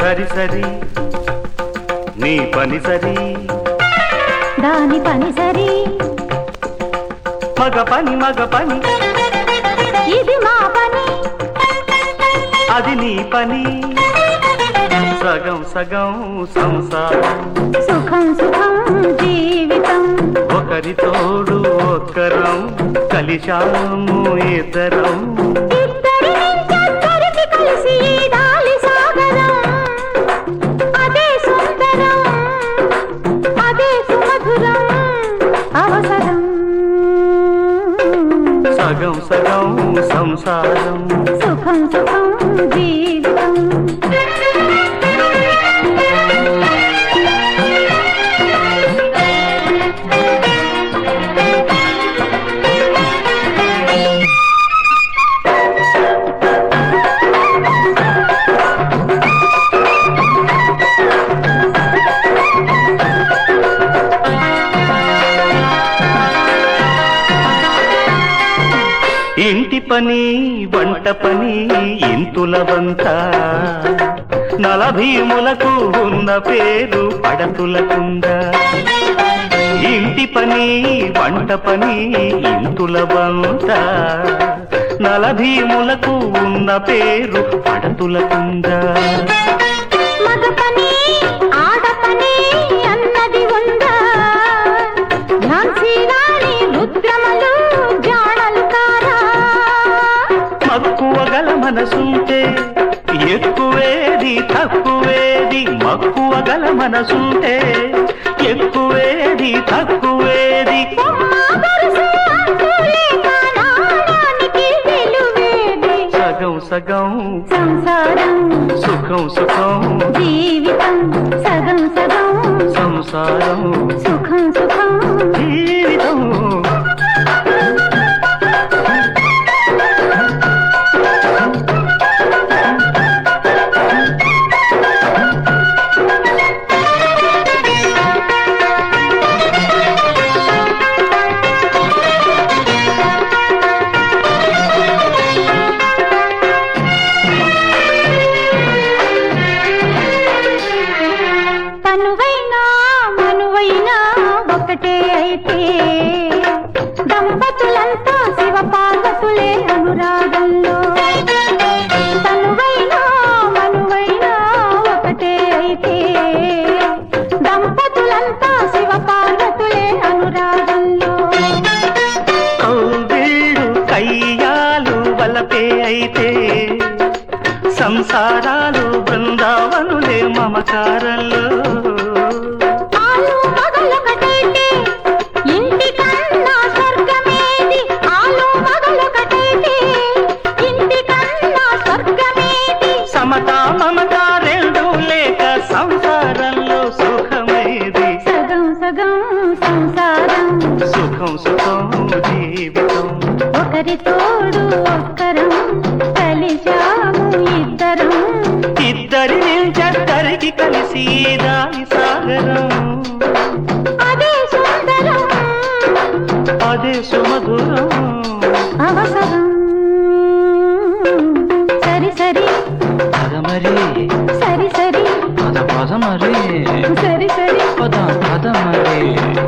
సరి సరి నీ పని సరి దాని పని సరి మగ పని ఇది మా పని అది నీ పని సగం సగం సంసారం సుఖం సుఖం జీవితం ఒకరి తోడు ఒక్కరం కలిశాము ఇద్దరం ఇద్దరి నుంచి కలిసి దాలి సాగరం అదే సుందరం అదే సుమధురం అవసరం సగం సగం సంసారం సుఖం సుఖం జీవితం ఇంటి పని వంట పని ఇంతుల వంత నలభీములకు ఉన్న పేరు పడతులకుంద ఇంటి పని వంట పని ఇంతుల వంత నలభీములకు ఉన్న పేరు పడతులకుంద మగ పని ఆడ పని అన్నది ఉందా ఝాన్సీ రాణి రుద్రమలు జాడలు కారా మక్కువ గల మనసుంటే ఎక్కువేది తక్కువేది మక్కువ గల మనసుంటే ఎక్కువేది తక్కువేది సగం సగం సంసారం సుఖం సుఖం జీవితం సగం సగం సంసారం సుఖం సుఖం జీవితం తనువైనా మనువైనా ఒకటే అయితే దంపతులంతా శివ పార్వతులే అనురాగంలో తనువైనా మనువైనా ఒకటే అయితే దంపతులంతా శివ పార్వతులే అనురాగంలో కౌగిళ్ళు కయ్యాలు వలపే అయితే సంసారాలు బృందావనులే మమకారంలో ఆలు మగలొకటైతే ఇంటికన్నా స్వర్గమేది ఆలు మగలొకటైతే ఇంటికన్నా స్వర్గమేది సమతా మమత రెండు లేక సంసారంలో సుఖమేది సగం సగం సంసారం సుఖం సుఖం జీవితం ఒకరి తోడు ఒక్కరం కలిశాము ఇద్దరం ఇద్దరి నిల్చక్కరికి కలిసి దాని సాగరం అదే సుందరం అదే సుమధురం అవసరం సరి సరి పదమరి సరి సరి పద పదమరి సరి సరి పద పదమరి